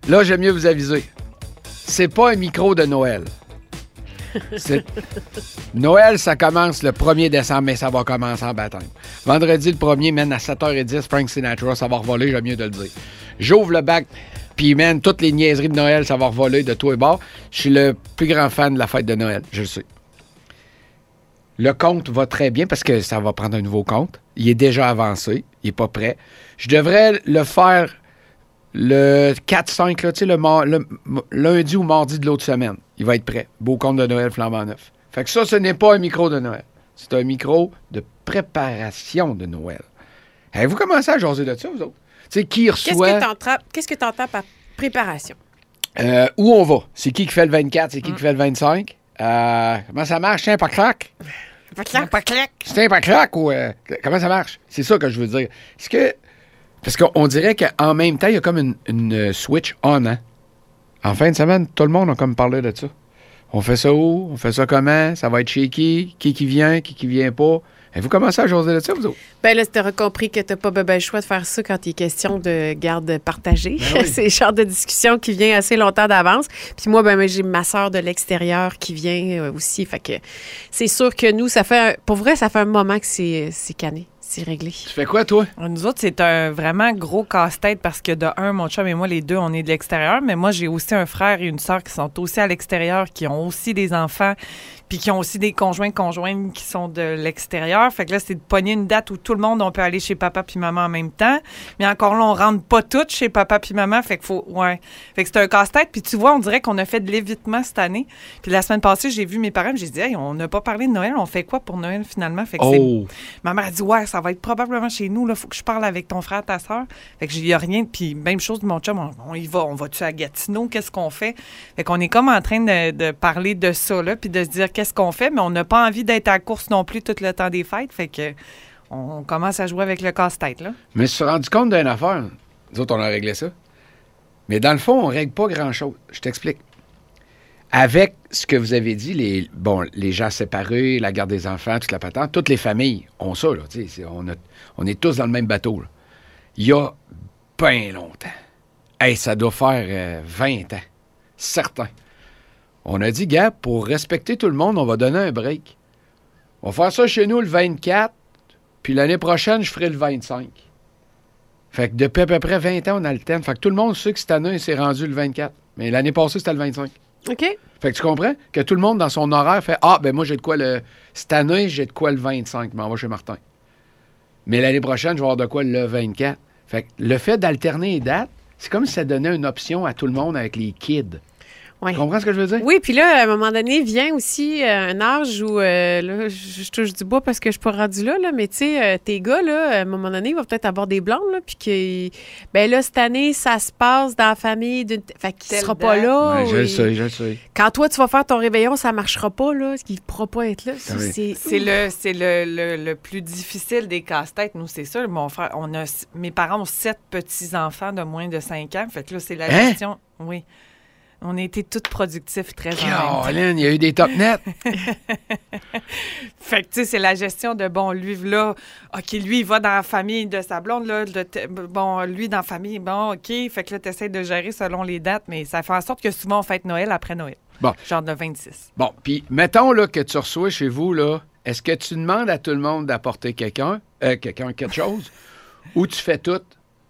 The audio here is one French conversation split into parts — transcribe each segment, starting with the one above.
là, j'aime mieux vous aviser. C'est pas un micro de Noël. Noël, ça commence le 1er décembre, mais ça va commencer en baptême. Vendredi, le 1er, man, à 7h10, Frank Sinatra, ça va revoler, j'aime mieux de le dire. J'ouvre le bac, puis, man, toutes les niaiseries de Noël, ça va revoler de tous les bords. Je suis le plus grand fan de la fête de Noël, je le sais. Le compte va très bien parce que ça va prendre un nouveau compte. Il est déjà avancé, il n'est pas prêt. Je devrais le faire le 4-5, là, tu sais, le lundi ou mardi de l'autre semaine. Il va être prêt. Beau compte de Noël flambant neuf. Fait que ça, ce n'est pas un micro de Noël. C'est un micro de préparation de Noël. Avez-vous commencé à jaser de ça, vous autres? Tu sais, qui reçoit... Qu'est-ce que tu entends par préparation? Où on va? C'est qui fait le 24? C'est qui fait le 25? Comment ça marche? C'est un pas clac? C'est un pas clac ou... comment ça marche? C'est ça que je veux dire. Est-ce que... Parce qu'on dirait qu'en même temps, il y a comme une switch on, hein? En fin de semaine, tout le monde a comme parlé de ça. On fait ça où? On fait ça comment? Ça va être chez qui? Qui vient? Qui vient pas? Avez-vous commencé à jaser de ça, vous autres? Ben là, tu auras compris que t'as pas le choix de faire ça quand il est question de garde partagée. Ben oui. C'est le genre de discussion qui vient assez longtemps d'avance. Puis moi, ben j'ai ma sœur de l'extérieur qui vient aussi. Fait que c'est sûr que nous, pour vrai, ça fait un moment que c'est canné. C'est réglé. Tu fais quoi, toi? Nous autres, c'est un vraiment gros casse-tête parce que de un, mon chum et moi, les deux, on est de l'extérieur, mais moi, j'ai aussi un frère et une sœur qui sont aussi à l'extérieur, qui ont aussi des enfants, puis qui ont aussi des conjointes qui sont de l'extérieur. Fait que là, c'est de pogner une date où tout le monde, on peut aller chez papa puis maman en même temps. Mais encore là, on rentre pas toutes chez papa puis maman. Fait que Fait que c'est un casse-tête. Puis tu vois, on dirait qu'on a fait de l'évitement cette année. Puis la semaine passée, j'ai vu mes parents, j'ai dit, hey, on n'a pas parlé de Noël. On fait quoi pour Noël finalement? Fait que ma mère a dit, ouais, ça va être probablement chez nous. Là, faut que je parle avec ton frère, ta soeur. Fait que il y a rien. Puis même chose de mon chum, on y va. On va-tu à Gatineau? Qu'est-ce qu'on fait? Fait qu'on est comme en train de parler de ça, là, puis de se dire qu'est-ce qu'on fait, mais on n'a pas envie d'être à la course non plus tout le temps des fêtes. Fait que on commence à jouer avec le casse-tête, là. Mais je me suis rendu compte d'une affaire. Nous autres, on a réglé ça. Mais dans le fond, on ne règle pas grand-chose. Je t'explique. Avec ce que vous avez dit, les gens séparés, la garde des enfants, toute la patente, toutes les familles ont ça, là. On est tous dans le même bateau, là. Il y a bien longtemps. Hey, ça doit faire 20 ans. Certain. On a dit, gars, pour respecter tout le monde, on va donner un break. On va faire ça chez nous le 24, puis l'année prochaine, je ferai le 25. Fait que depuis à peu près 20 ans, on alterne. Fait que tout le monde sait que cette année, c'est rendu le 24. Mais l'année passée, c'était le 25. OK. Fait que tu comprends? Que tout le monde, dans son horaire, fait « Ah, ben moi, j'ai de quoi cette année, j'ai de quoi le 25. Je m'en vais chez Martin. Mais l'année prochaine, je vais avoir de quoi le 24. » Fait que le fait d'alterner les dates, c'est comme si ça donnait une option à tout le monde avec les kids. Ouais. Tu comprends ce que je veux dire? Oui, puis là, à un moment donné, vient aussi un âge où, là, je touche du bois parce que je suis pas rendue là, mais tu sais, tes gars, là, à un moment donné, ils vont peut-être avoir des blondes, là, puis que, ben là, cette année, ça se passe dans la famille d'une... Fait qu'il sera pas là. Ouais, je le sais. Quand toi, tu vas faire ton réveillon, ça marchera pas, là, qu'il pourra pas être là. Oui. C'est le plus difficile des casse-têtes. Nous, c'est ça. Mon frère, mes parents ont 7 petits-enfants de moins de 5 ans. Fait que là, c'est la gestion... Oui. On a été toutes productifs très Caroline, il y a eu des top nets. Fait que, tu sais, c'est la gestion de, bon, lui, là, OK, lui, il va dans la famille de sa blonde, là, bon, lui, dans la famille, bon, OK. Fait que là, tu essaies de gérer selon les dates, mais ça fait en sorte que souvent, on fête Noël après Noël. Bon. Genre le 26. Bon, puis mettons, là, que tu reçois chez vous, là, est-ce que tu demandes à tout le monde d'apporter quelque chose, ou tu fais tout?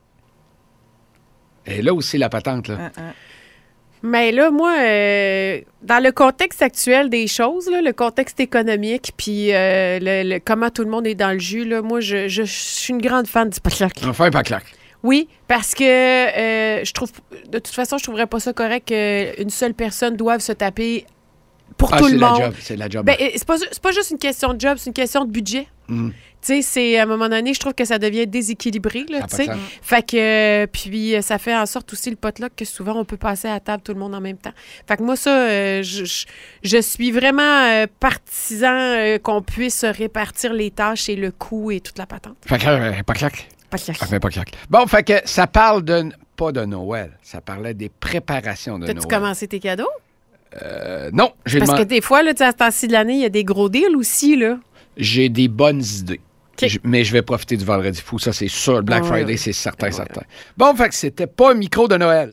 Et là aussi, la patente, là. Mais là, moi, dans le contexte actuel des choses, là, le contexte économique, puis comment tout le monde est dans le jus, là, moi, je suis une grande fan du paclac. Enfin, un paclac. Oui, parce que je trouve, de toute façon, je trouverais pas ça correct qu'une seule personne doive se taper pour tout le monde. C'est la job. Ben, c'est pas juste une question de job, c'est une question de budget. Tu sais, c'est à un moment donné, je trouve que ça devient déséquilibré, là, tu sais. Fait que, puis ça fait en sorte aussi le potluck que souvent on peut passer à la table tout le monde en même temps. Fait que moi, ça, je suis vraiment partisan qu'on puisse répartir les tâches et le coût et toute la patente. Fait que, paclac. Paclac. Bon, fait que ça parle pas de Noël, ça parlait des préparations de Noël. T'as-tu commencé tes cadeaux? Non, j'ai Parce que des fois, là, à ce temps-ci de l'année, il y a des gros deals aussi, là. J'ai des bonnes idées. Okay. Mais je vais profiter du Vendredi fou, ça c'est sûr. Le Black Friday, c'est certain. Bon, fait que c'était pas un micro de Noël.